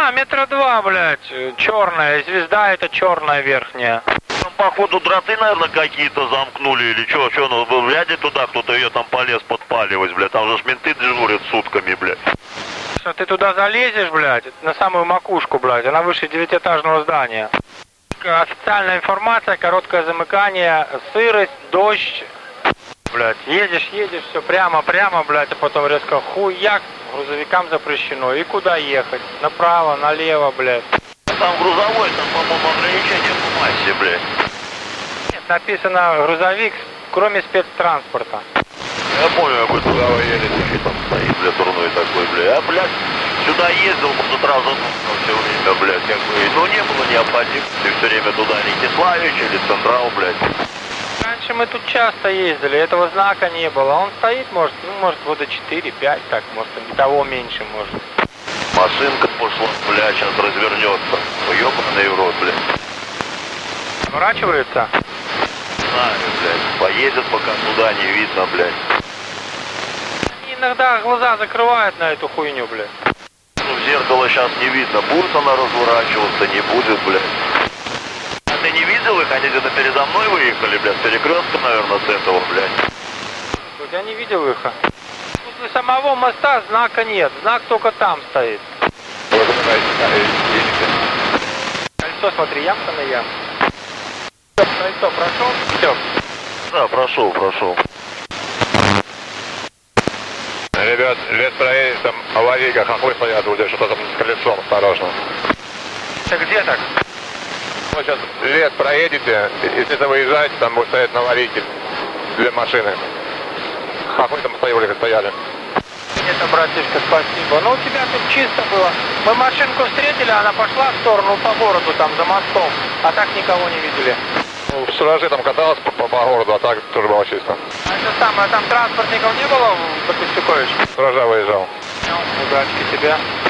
метра два, блядь. Черная, звезда это черная верхняя. Там, походу, дроты, наверное, какие-то замкнули или что? Что, ну, вряд ли туда кто-то ее там полез подпаливать, блядь. Там же ж менты дежурят сутками, блядь. Что ты туда залезешь, блядь, на самую макушку, блядь, она выше девятиэтажного здания. Официальная информация, короткое замыкание, сырость, дождь. Блядь, едешь, все прямо, блядь, а потом резко хуяк, грузовикам запрещено. И куда ехать? Направо, налево, блядь. Там грузовой, там, по-моему, ограничение по массе, блядь. Нет, написано грузовик, кроме спецтранспорта. Я понял, какой грузовой едет, и там стоит, блядь, дурной такой, блядь. А, блядь, сюда ездил, может, раза все время, блядь, как бы, ну, не было необходимости все время туда, или Киславич, или Централ, блядь. Раньше мы тут часто ездили, этого знака не было. Он стоит, может, ну, может, года 4-5, так, может, и того меньше, может. Машинка пошла, блядь, сейчас развернется. Ёбаный в рот, блядь. Поворачивается? Знаю, блядь. Поедет, пока туда не видно, блядь. Они иногда глаза закрывают на эту хуйню, блядь. Ну, в зеркало сейчас не видно, будет она разворачиваться, не будет, блядь. А ты не видел их? Они где-то передо мной выехали, блядь, с перекрестка, наверное, с этого, блядь. Я не видел их. Возле самого моста знака нет, знак только там стоит. Кольцо, смотри, ямка на ямку. Кольцо прошел? Все. Да, прошел. Ребят, лес проедет, там аварийка, хохлы стоят, будет что-то там с колесом, осторожно. Ты где так? Вот сейчас лес проедете, если выезжаете, там будет стоять на аварийке для машины. Хохлы там стояли. Это, братишка, спасибо. Ну, у тебя тут чисто было. Мы машинку встретили, она пошла в сторону по городу, там, за мостом. А так никого не видели. Ну, в Сураже там каталась по городу, а так тоже было чисто. А это самое, там транспортников не было в Костюкович? Суража выезжал. Ну, удачки тебе.